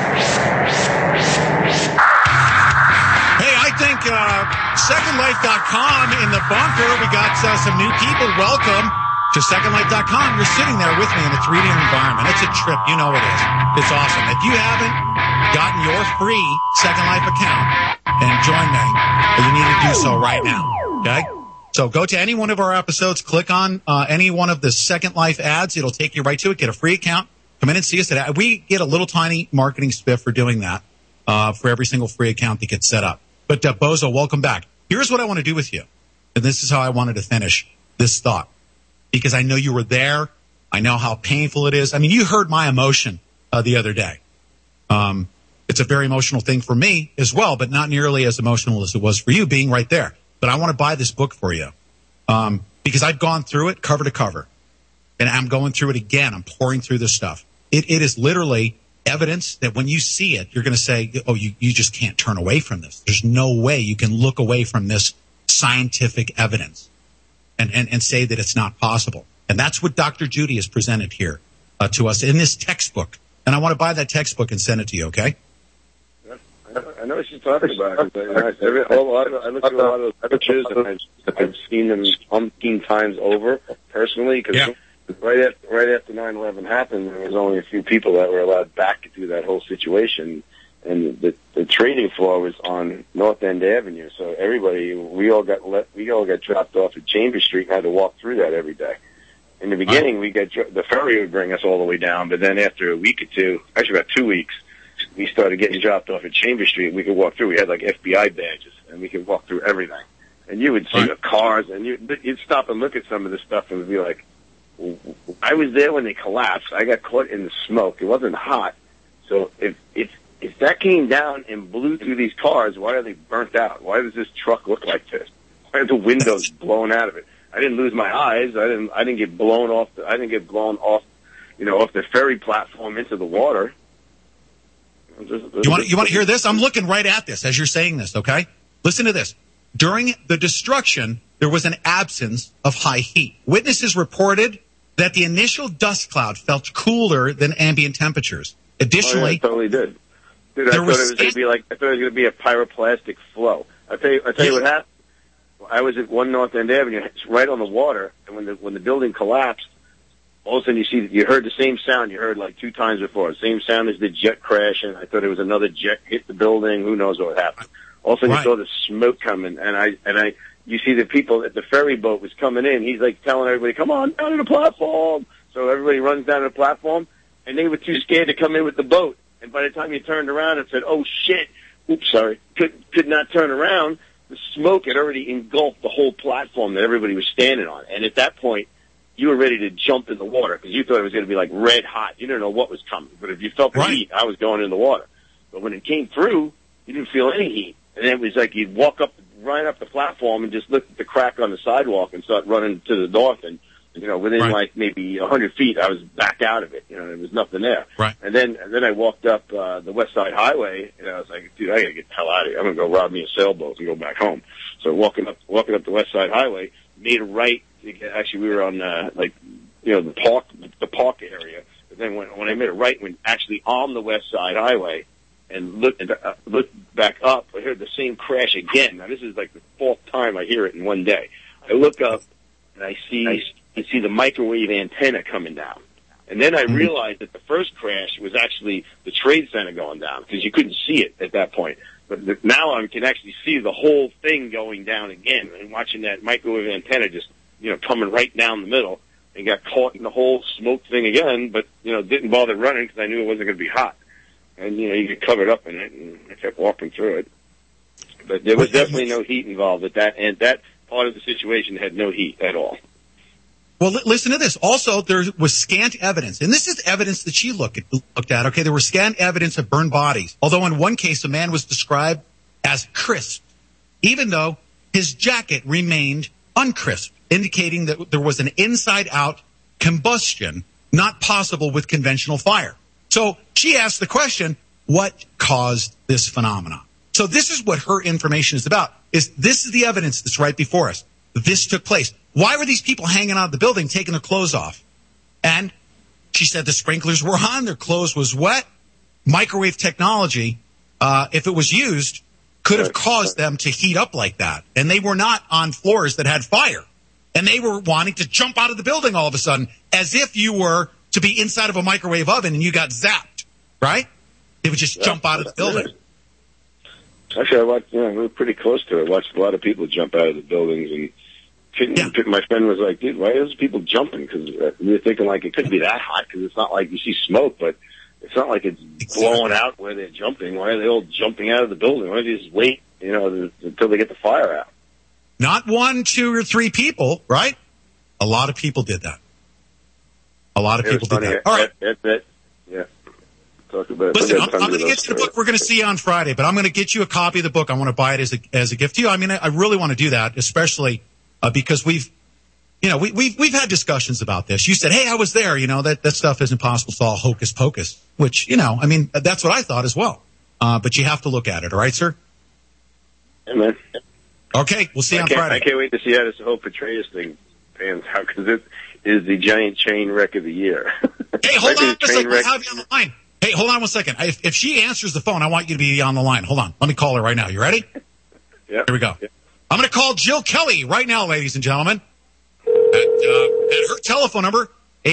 Hey, I think SecondLife.com in the bunker, we got some new people. Welcome to SecondLife.com. You're sitting there with me in a 3D environment. It's a trip. You know it is. It's awesome. If you haven't gotten your free Second Life account and join me, you need to do so right now. Okay? So go to any one of our episodes, click on any one of the Second Life ads. It'll take you right to it. Get a free account. Come in and see us. We get a little tiny marketing spiff for doing that for every single free account that gets set up. But Bozo, welcome back. Here's what I want to do with you. And this is how I wanted to finish this thought. Because I know you were there. I know how painful it is. I mean, you heard my emotion the other day. It's a very emotional thing for me as well, but not nearly as emotional as it was for you being right there. But I want to buy this book for you because I've gone through it cover to cover, and I'm going through it again. I'm pouring through this stuff. It is literally evidence that when you see it, you're going to say, oh, you just can't turn away from this. There's no way you can look away from this scientific evidence and say that it's not possible. And that's what Dr. Judy has presented here to us in this textbook. And I want to buy that textbook and send it to you, okay? I know what she's talking about. I look through a lot of those pictures, and I've seen them umpteen times over personally. Because right after 9/11 happened, there was only a few people that were allowed back to do that whole situation, and the trading floor was on North End Avenue. So everybody, we all got dropped off at Chambers Street and had to walk through that every day. In the beginning, the ferry would bring us all the way down, but then after a week or two, actually about 2 weeks, we started getting dropped off at Chambers Street. We could walk through. We had like FBI badges, and we could walk through everything. And you would see the cars, and you'd stop and look at some of the stuff and be like, I was there when they collapsed. I got caught in the smoke. It wasn't hot. So if that came down and blew through these cars, why are they burnt out? Why does this truck look like this? Why are the windows blown out of it? I didn't lose my eyes. I didn't get blown off. I didn't get blown off, off the ferry platform into the water. You want to hear this? I'm looking right at this as you're saying this. Okay, listen to this. During the destruction, there was an absence of high heat. Witnesses reported that the initial dust cloud felt cooler than ambient temperatures. Additionally, it totally did. Dude, I thought it was going to be a pyroclastic flow. I tell you what happened. I was at 1 North End Avenue. It's right on the water, and when the building collapsed, all of a sudden you heard the same sound you heard like 2 times before. The same sound as the jet crash, and I thought it was another jet hit the building. Who knows what happened? All of a sudden you saw the smoke coming, and you see the people at the ferry boat was coming in. He's like telling everybody, "Come on down to the platform." So everybody runs down to the platform, and they were too scared to come in with the boat. And by the time you turned around and said, "Oh shit," oops, sorry, could not turn around. The smoke had already engulfed the whole platform that everybody was standing on. And at that point, you were ready to jump in the water because you thought it was going to be like red hot. You didn't know what was coming. But if you felt the heat, I was going in the water. But when it came through, you didn't feel any heat. And it was like you'd walk right up the platform and just look at the crack on the sidewalk and start running to the north. And, within like maybe 100 feet, I was back out of it. There was nothing there. Right. And then I walked up the West Side Highway, and I was like, dude, I got to get the hell out of here. I'm going to go rob me a sailboat and go back home. So walking up the West Side Highway, made a right. Actually, we were on the park area. But then when I made a right, went actually on the West Side Highway, and looked back up, I heard the same crash again. Now this is like the 4th time I hear it in one day. I look up and I see the microwave antenna coming down. And then I realized that the first crash was actually the Trade Center going down because you couldn't see it at that point. But now I can actually see the whole thing going down again and watching that microwave antenna just, coming right down the middle and got caught in the whole smoke thing again, but, didn't bother running because I knew it wasn't going to be hot. And, you get covered up in it, and I kept walking through it. But there was definitely no heat involved at that, and that part of the situation had no heat at all. Well, listen to this. Also, there was scant evidence, and this is evidence that she looked at. Okay, there was scant evidence of burned bodies, although in one case a man was described as crisp, even though his jacket remained uncrisp, indicating that there was an inside-out combustion not possible with conventional fire. So she asked the question, what caused this phenomenon? So this is what her information is about, this is the evidence that's right before us. This took place. Why were these people hanging out of the building, taking their clothes off? And she said the sprinklers were on, their clothes was wet. Microwave technology, if it was used, could have caused them to heat up like that. And they were not on floors that had fire. And they were wanting to jump out of the building all of a sudden, as if you were to be inside of a microwave oven and you got zapped, right? They would just jump out of the building. Actually, I watched, we were pretty close to it. I watched a lot of people jump out of the buildings, and my friend was like, dude, why are those people jumping? Because we were thinking like it couldn't be that hot because it's not like you see smoke, but it's not like it's blowing out where they're jumping. Why are they all jumping out of the building? Why don't you just wait, until they get the fire out? Not 1, 2, or 3 people, right? A lot of people did that. A lot of people did that. All right. Yeah. Talk about Listen, I'm going to get to the book. We're going to see you on Friday, but I'm going to get you a copy of the book. I want to buy it as a gift to you. I mean, I really want to do that, especially because we've had discussions about this. You said, hey, I was there. That stuff isn't possible. It's all hocus pocus, which, that's what I thought as well. But you have to look at it. All right, sir? Amen. Okay. We'll see you on Friday. I can't wait to see how this whole Petraeus thing pans out because it is the giant train wreck of the year. Hey, hold on a second. I'll have you on the line. Hey, hold on 1 second. If she answers the phone, I want you to be on the line. Hold on. Let me call her right now. You ready? Yeah. Here we go. Yep. I'm going to call Jill Kelly right now, ladies and gentlemen. At her telephone number,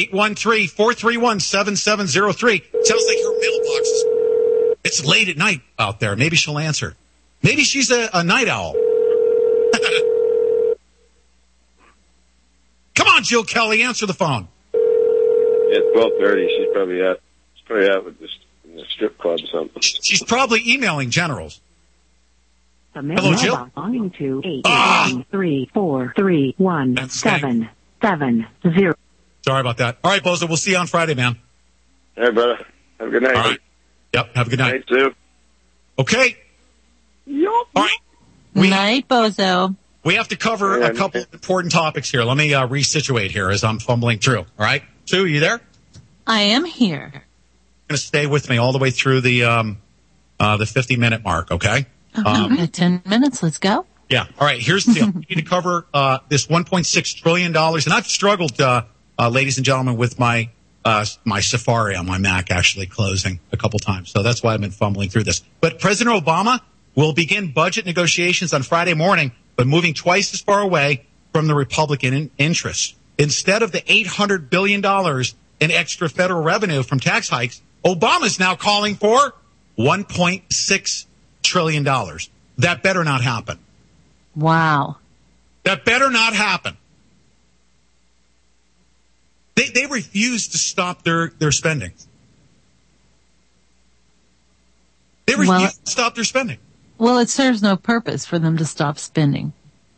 813-431-7703. Sounds like her mailbox is... It's late at night out there. Maybe she'll answer. Maybe she's a night owl. Come on, Jill Kelly. Answer the phone. Yeah, 12:30. She's probably out with this in the strip club or something. She's probably emailing generals. Hello, Jill. Belonging to 893431770. Sorry about that. All right, Bozo. We'll see you on Friday, man. All right, brother. Have a good night. All right. Yep. Have a good night. Night, too. Okay. All right. Night, Bozo. We have to cover a couple of important topics here. Let me resituate here as I'm fumbling through. All right. Sue, you there? I am here. You're going to stay with me all the way through the 50-minute mark, okay? Okay, 10 minutes. Let's go. Yeah. All right. Here's the deal. We need to cover this $1.6 trillion. And I've struggled, ladies and gentlemen, with my Safari on my Mac actually closing a couple times. So that's why I've been fumbling through this. But President Obama will begin budget negotiations on Friday morning, but moving twice as far away from the Republican interests. Instead of the $800 billion in extra federal revenue from tax hikes, Obama's now calling for $1.6 trillion. That better not happen. Wow. That better not happen. They refuse to stop their spending. They refuse to stop their spending. Well, it serves no purpose for them to stop spending.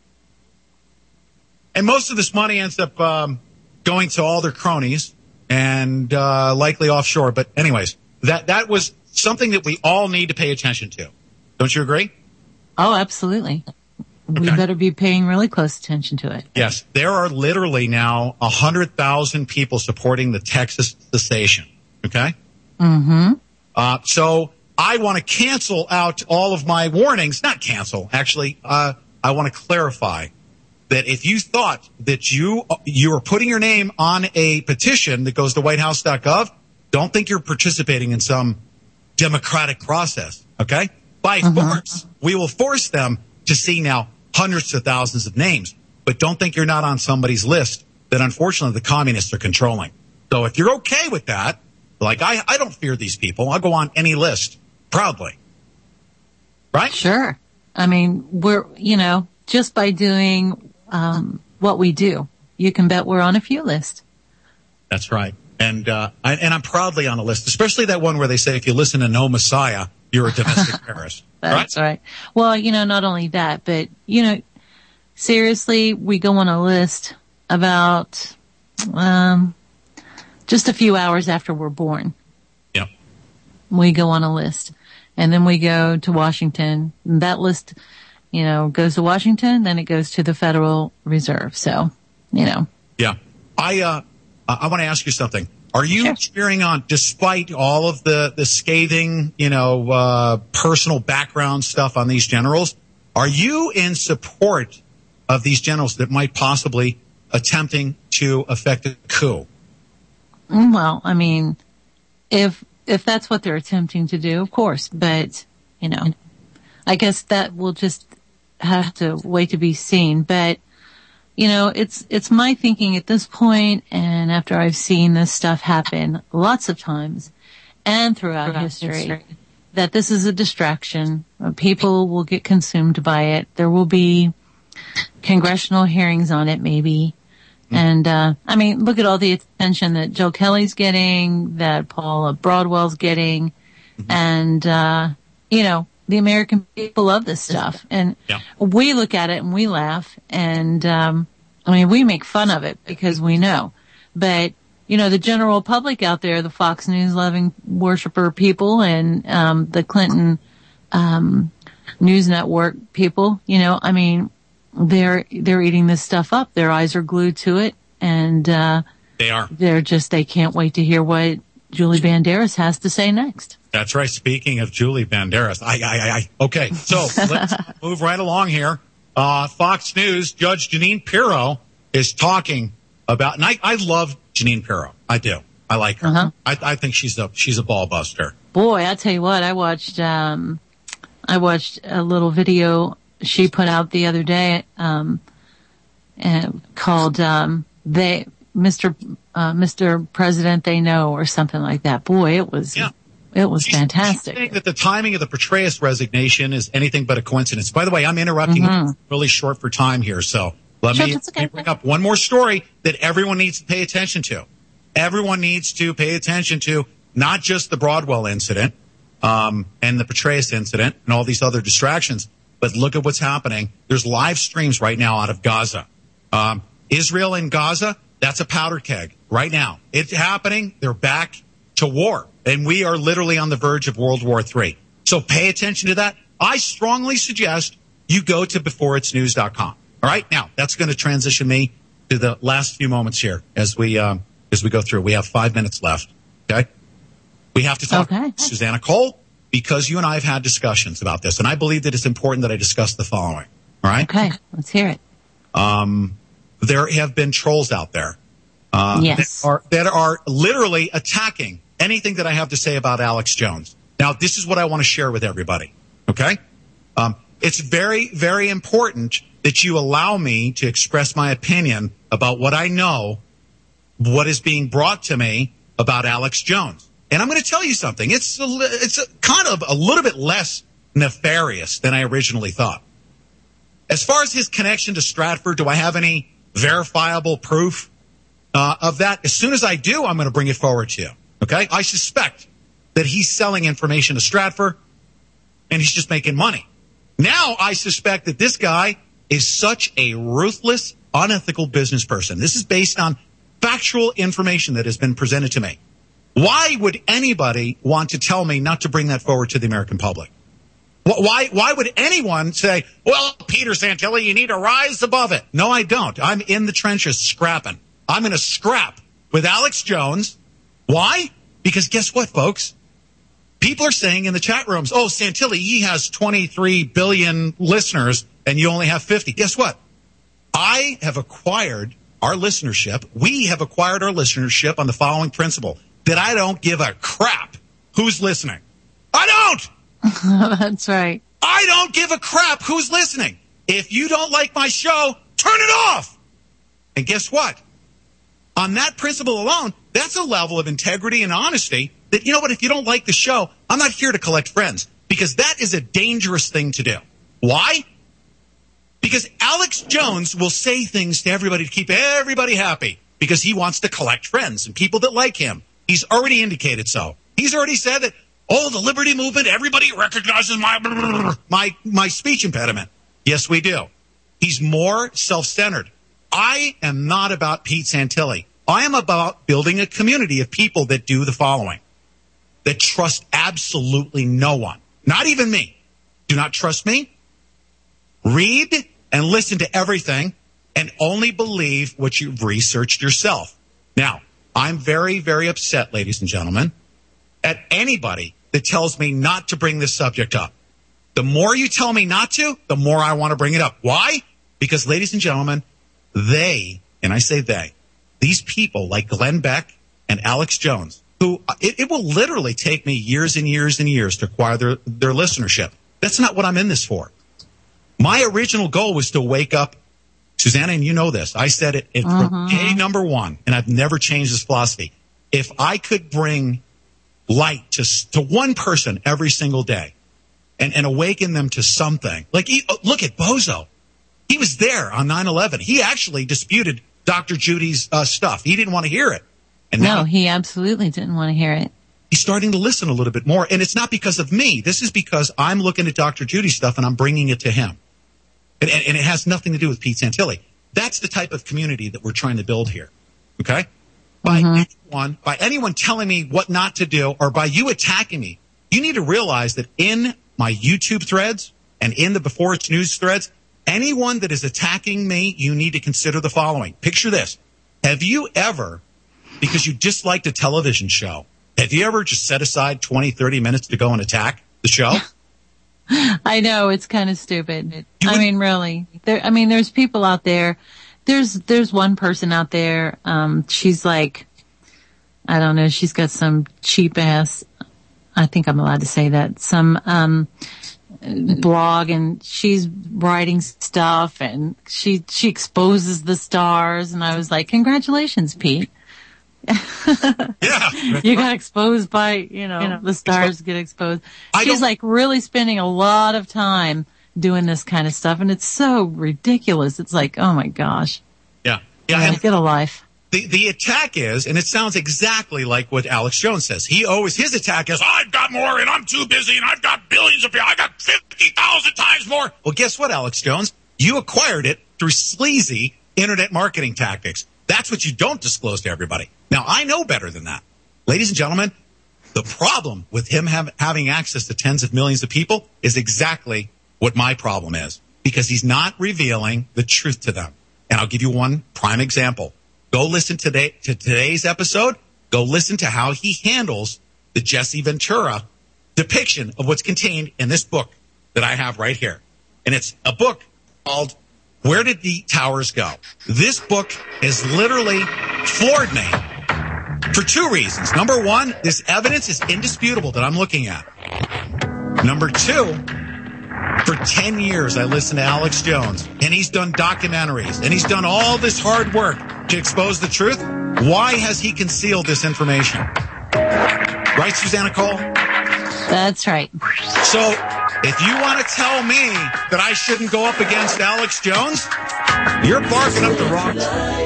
And most of this money ends up going to all their cronies and likely offshore. But anyways, that was something that we all need to pay attention to. Don't you agree? Oh, absolutely. Okay. We better be paying really close attention to it. Yes. There are literally now 100,000 people supporting the Texas cessation. Okay? Mm-hmm. So I want to cancel out all of my warnings. Not cancel. Actually, I want to clarify that if you thought that you are putting your name on a petition that goes to whitehouse.gov, don't think you're participating in some democratic process. Okay? By force, we will force them to see now hundreds of thousands of names. But don't think you're not on somebody's list that unfortunately the communists are controlling. So if you're okay with that, like I don't fear these people. I'll go on any list proudly. Right? Sure. I mean, we're, just by doing what we do, you can bet we're on a few lists. That's right. And I'm proudly on a list, especially that one where they say if you listen to No Messiah, you're a domestic terrorist. That's right. Well, not only that, but, seriously, we go on a list about just a few hours after we're born. Yep. We go on a list. And then we go to Washington. And that list, goes to Washington, then it goes to the Federal Reserve. So, Yeah. I want to ask you something. Are you cheering on, despite all of the scathing, personal background stuff on these generals, are you in support of these generals that might possibly attempting to effect a coup? Well, I mean, if that's what they're attempting to do, of course, but, I guess that will just have to wait to be seen. But, it's my thinking at this point, and after I've seen this stuff happen lots of times and throughout history, that this is a distraction. People will get consumed by it. There will be congressional hearings on it, maybe. And, look at all the attention that Joe Kelly's getting, that Paula Broadwell's getting, and, the American people love this stuff. And we look at it and we laugh, and, we make fun of it because we know. But, the general public out there, the Fox News loving worshiper people and, the Clinton, News Network people, they're eating this stuff up. Their eyes are glued to it, and they are. They can't wait to hear what Julie Banderas has to say next. That's right. Speaking of Julie Banderas, okay. So let's move right along here. Fox News Judge Jeanine Pirro is talking about, and I love Jeanine Pirro. I do. I like her. Uh-huh. I think she's a ball buster. Boy, I tell you what, I watched a little video she put out the other day, called, Mr. President They Know, or something like that. Boy, it was fantastic. She's saying that the timing of the Petraeus resignation is anything but a coincidence. By the way, I'm interrupting really short for time here, so Let me bring up one more story that everyone needs to pay attention to. Everyone needs to pay attention to not just the Broadwell incident and the Petraeus incident and all these other distractions, but look at what's happening. There's live streams right now out of Gaza. Israel and Gaza, that's a powder keg right now. It's happening. They're back to war, and we are literally on the verge of World War III. So pay attention to that. I strongly suggest you go to beforeitsnews.com. All right, now that's going to transition me to the last few moments here as we go through. We have 5 minutes left. Okay, we have to talk to Susanna Cole because you and I have had discussions about this, and I believe that it's important that I discuss the following. All right, okay, let's hear it. There have been trolls out there, that are literally attacking anything that I have to say about Alex Jones. Now, this is what I want to share with everybody. Okay, it's very, very important that you allow me to express my opinion about what I know, what is being brought to me about Alex Jones. And I'm going to tell you something. It's kind of a little bit less nefarious than I originally thought. As far as his connection to Stratford, do I have any verifiable proof of that? As soon as I do, I'm going to bring it forward to you. Okay? I suspect that he's selling information to Stratford and he's just making money. Now I suspect that this guy is such a ruthless, unethical business person. This is based on factual information that has been presented to me. Why would anybody want to tell me not to bring that forward to the American public? Why would anyone say, well, Peter Santilli, you need to rise above it? No, I don't. I'm in the trenches scrapping. I'm going to scrap with Alex Jones. Why? Because guess what, folks? People are saying in the chat rooms, oh, Santilli, he has 23 billion listeners and you only have 50. Guess what? I have acquired our listenership. We have acquired our listenership on the following principle, that I don't give a crap who's listening. I don't! That's right. I don't give a crap who's listening. If you don't like my show, turn it off. And guess what? On that principle alone, that's a level of integrity and honesty that, you know what, if you don't like the show, I'm not here to collect friends, because that is a dangerous thing to do. Why? Because Alex Jones will say things to everybody to keep everybody happy because he wants to collect friends and people that like him. He's already indicated so. He's already said that, oh, the liberty movement, everybody recognizes my speech impediment. Yes, we do. He's more self-centered. I am not about Pete Santilli. I am about building a community of people that do the following, that trust absolutely no one, not even me. Do not trust me. Read and listen to everything and only believe what you've researched yourself. Now, I'm very, very upset, ladies and gentlemen, at anybody that tells me not to bring this subject up. The more you tell me not to, the more I want to bring it up. Why? Because, ladies and gentlemen, they, and I say they, these people like Glenn Beck and Alex Jones, who it will literally take me years and years and years to acquire their listenership. That's not what I'm in this for. My original goal was to wake up, Susanna, and you know this. I said it from day number one, and I've never changed this philosophy. If I could bring light to one person every single day and awaken them to something. Like, look at Bozo. He was there on 9/11. He actually disputed Dr. Judy's stuff. He didn't want to hear it. And now, no, he absolutely didn't want to hear it. He's starting to listen a little bit more. And it's not because of me. This is because I'm looking at Dr. Judy's stuff and I'm bringing it to him. And it has nothing to do with Pete Santilli. That's the type of community that we're trying to build here. Okay? By anyone telling me what not to do or by you attacking me, you need to realize that in my YouTube threads and in the Before It's News threads, anyone that is attacking me, you need to consider the following. Picture this. Have you ever, because you disliked a television show, have you ever just set aside 20, 30 minutes to go and attack the show? I know, it's kind of stupid. I mean, really. There's people out there. There's one person out there. She's like, I don't know, she's got some cheap ass, I think I'm allowed to say that, some blog, and she's writing stuff and she exposes the stars, and I was like, congratulations, Pete. Yeah. You got exposed by, the stars get exposed. She's like really spending a lot of time doing this kind of stuff, and it's so ridiculous. It's like, oh my gosh. Yeah. Get a life. The attack is, and it sounds exactly like what Alex Jones says. His attack is, I've got more and I'm too busy and I've got billions of people. I got 50,000 times more. Well, guess what, Alex Jones? You acquired it through sleazy internet marketing tactics. That's what you don't disclose to everybody. Now, I know better than that. Ladies and gentlemen, the problem with him having access to tens of millions of people is exactly what my problem is, because he's not revealing the truth to them. And I'll give you one prime example. Go listen to today's episode. Go listen to how he handles the Jesse Ventura depiction of what's contained in this book that I have right here. And it's a book called Where Did the Towers Go? This book has literally floored me for two reasons. Number one, this evidence is indisputable that I'm looking at. Number two, for 10 years, I listened to Alex Jones, and he's done documentaries, and he's done all this hard work to expose the truth. Why has he concealed this information? Right, Susanna Cole? That's right. So, if you want to tell me that I shouldn't go up against Alex Jones, you're barking up the wrong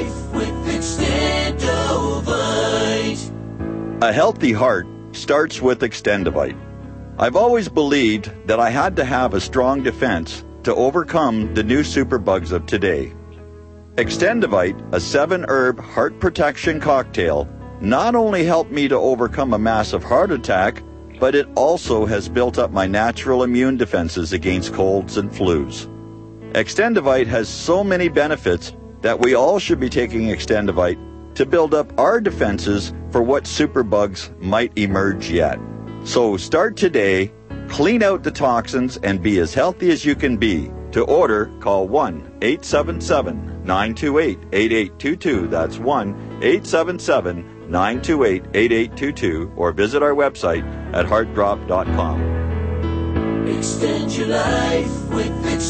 tree. A healthy heart starts with Extendivite. I've always believed that I had to have a strong defense to overcome the new superbugs of today. Extendivite, a 7-herb heart protection cocktail, not only helped me to overcome a massive heart attack, but it also has built up my natural immune defenses against colds and flus. Extendivite has so many benefits that we all should be taking Extendivite to build up our defenses for what superbugs might emerge yet. So start today, clean out the toxins, and be as healthy as you can be. To order, call 1-877-928-8822. That's 1-877-928-8822. Or visit our website at heartdrop.com. Extend your life with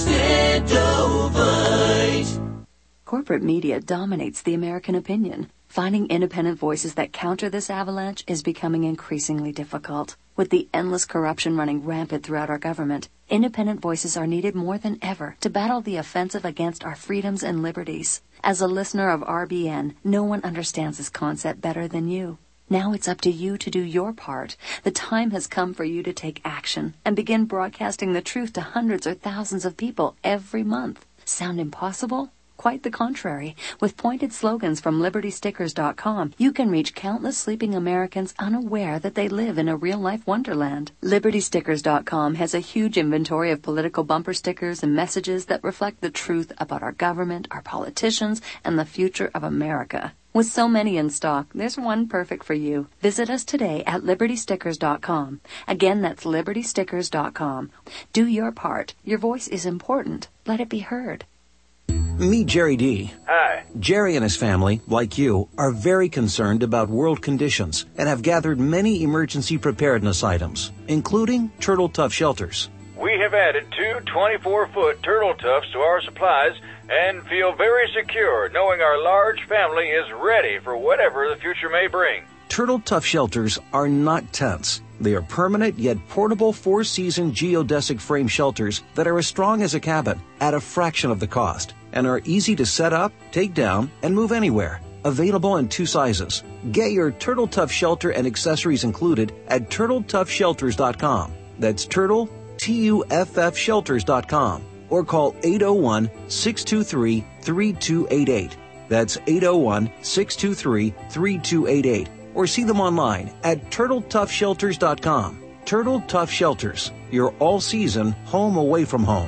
Extendovite. Corporate media dominates the American opinion. Finding independent voices that counter this avalanche is becoming increasingly difficult. With the endless corruption running rampant throughout our government, independent voices are needed more than ever to battle the offensive against our freedoms and liberties. As a listener of RBN, no one understands this concept better than you. Now it's up to you to do your part. The time has come for you to take action and begin broadcasting the truth to hundreds or thousands of people every month. Sound impossible? Quite the contrary. With pointed slogans from LibertyStickers.com, you can reach countless sleeping Americans unaware that they live in a real-life wonderland. LibertyStickers.com has a huge inventory of political bumper stickers and messages that reflect the truth about our government, our politicians, and the future of America. With so many in stock, there's one perfect for you. Visit us today at LibertyStickers.com. Again, that's LibertyStickers.com. Do your part. Your voice is important. Let it be heard. Meet Jerry D. Hi. Jerry and his family, like you, are very concerned about world conditions and have gathered many emergency preparedness items, including Turtle Tough shelters. We have added 2 24-foot Turtle Toughs to our supplies and feel very secure knowing our large family is ready for whatever the future may bring. Turtle Tough shelters are not tents. They are permanent yet portable 4-season geodesic frame shelters that are as strong as a cabin at a fraction of the cost and are easy to set up, take down, and move anywhere. Available in 2 sizes. Get your Turtle Tough shelter and accessories included at TurtleToughShelters.com. That's Turtle, TUFF Shelters.com. Or call 801-623-3288. That's 801-623-3288. Or see them online at TurtleToughShelters.com. Turtle Tough Shelters, your all-season home away from home.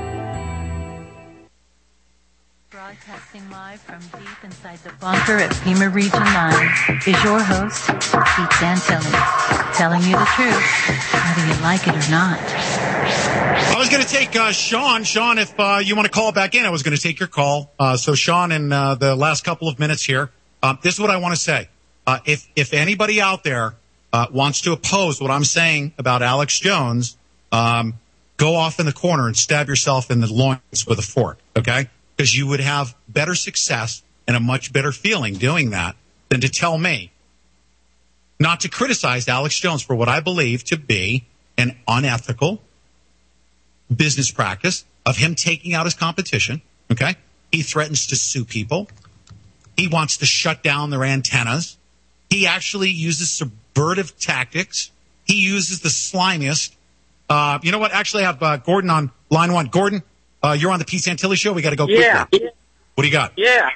Broadcasting live from deep inside the bunker at FEMA Region 9 is your host, Pete Santilli, telling you the truth, whether you like it or not. I was going to take Sean. Sean, if you want to call back in, I was going to take your call. So, Sean, in the last couple of minutes here, this is what I want to say. If anybody out there wants to oppose what I'm saying about Alex Jones, go off in the corner and stab yourself in the loins with a fork, okay? Because you would have better success and a much better feeling doing that than to tell me not to criticize Alex Jones for what I believe to be an unethical, business practice of him taking out his competition. Okay. He threatens to sue people. He wants to shut down their antennas. He actually uses subversive tactics. He uses the slimiest. You know what? Actually, I have Gordon on line one. Gordon, you're on the Pete Santilli show. We got to go quickly. What do you got? Yeah.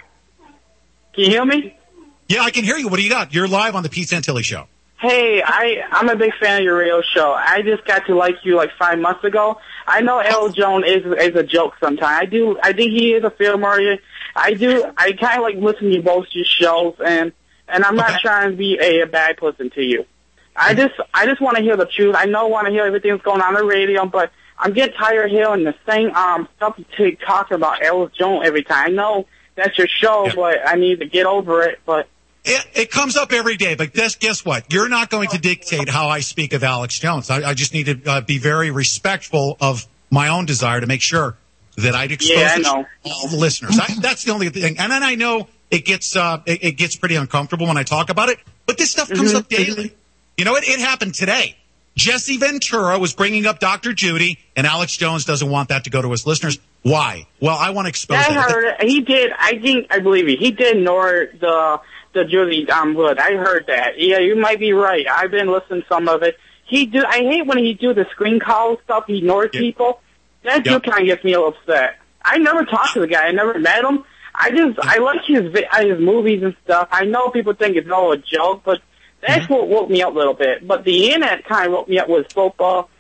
Can you hear me? Yeah, I can hear you. What do you got? You're live on the Pete Santilli show. Hey, I'm a big fan of your radio show. I just got to like you like 5 months ago. I know Alex Jones is a joke sometimes. I think he is a film artist. I kind of like listening to both your shows, and I'm not trying to be a bad person to you. I just want to hear the truth. I want to hear everything that's going on the radio, but I'm getting tired of hearing the same stuff to talk about Alex Jones every time. I know that's your show, but I need to get over it. But it comes up every day. But guess what? You're not going to dictate how I speak of Alex Jones. I just need to be very respectful of my own desire to make sure that I'd expose all the listeners. That's the only thing. And then I know it gets pretty uncomfortable when I talk about it. But this stuff comes up daily. You know, it happened today. Jesse Ventura was bringing up Dr. Judy, and Alex Jones doesn't want that to go to his listeners. Why? Well, I want to expose that. I heard it. He did. I believe he did ignore the Judy Wood. I heard that. Yeah, you might be right. I've been listening to some of it. I hate when he do the screen call stuff. He ignores people. That just kind of gets me a little upset. I never talked to the guy. I never met him. I like his movies and stuff. I know people think it's all a joke, but that's what woke me up a little bit. But the internet kind of woke me up with football,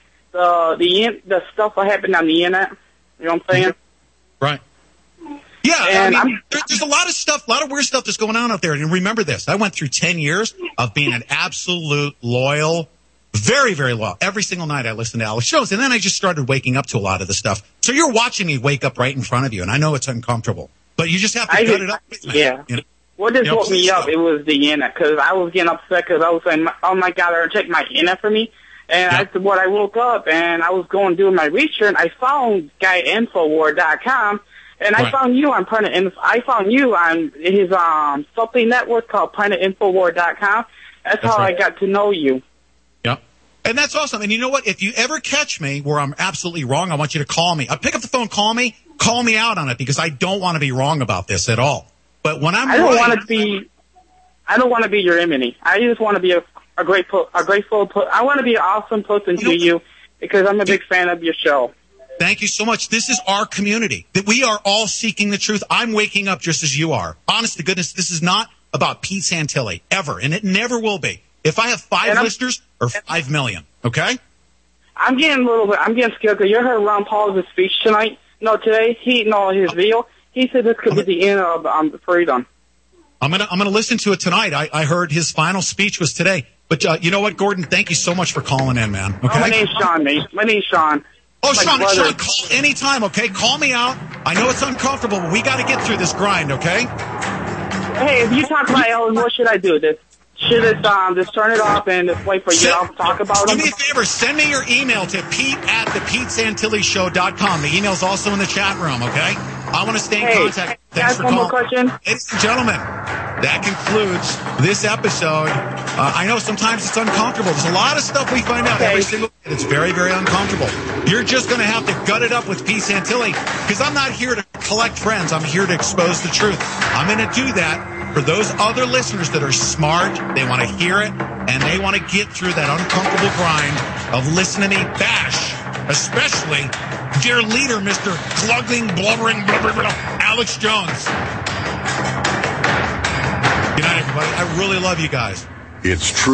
the stuff that happened on the internet. You know what I'm saying? Right. Yeah, and I mean, there's a lot of stuff, a lot of weird stuff that's going on out there. And remember this, I went through 10 years of being an absolute loyal, very, very loyal. Every single night I listened to Alex Jones, and then I just started waking up to a lot of the stuff. So you're watching me wake up right in front of you, and I know it's uncomfortable. But you just have to cut it up with me. Yeah. You know? What just woke me up, it was the internet, because I was getting upset because I was saying, oh my God, they're checking my internet for me. And I woke up and I was going doing my research, and I found GuyInfowar.com, and I found you on I found you on his something network called PlanetInfowar.com. That's how I got to know you. Yep. And that's awesome. And you know what? If you ever catch me where I'm absolutely wrong, I want you to call me. Pick up the phone, call me out on it, because I don't want to be wrong about this at all. But when I don't want to be your enemy. I just want to be a grateful. I want to be an awesome person to you, because I'm a big fan of your show. Thank you so much. This is our community. That we are all seeking the truth. I'm waking up just as you are. Honest to goodness, this is not about Pete Santilli ever, and it never will be. If I have 5 listeners or 5 million, okay? I'm getting scared because you heard Ron Paul's speech tonight. No, today his video. He said this could be the end of freedom. I'm gonna listen to it tonight. I heard his final speech was today. But you know what, Gordon? Thank you so much for calling in, man. Okay. Oh, my name's Sean, mate. My name's Sean. Oh, Sean, call anytime, okay? Call me out. I know it's uncomfortable, but we got to get through this grind, okay? Hey, if you talk about Ellen, what should I do? Should it just turn it off and just wait for you to talk about it? Do me a favor. Send me your email to pete@thePeteSantilliShow.com. The email's also in the chat room, okay? I want to stay in contact. Thanks for calling. One more question. Ladies and gentlemen, that concludes this episode. I know sometimes it's uncomfortable. There's a lot of stuff we find out every single day. It's very, very uncomfortable. You're just going to have to gut it up with Pete Santilli, because I'm not here to collect friends. I'm here to expose the truth. I'm going to do that for those other listeners that are smart. They want to hear it, and they want to get through that uncomfortable grind of listening to me bash, especially dear leader, Mr. Clugging, Blubbering, Alex Jones. Good night, everybody. I really love you guys. It's true.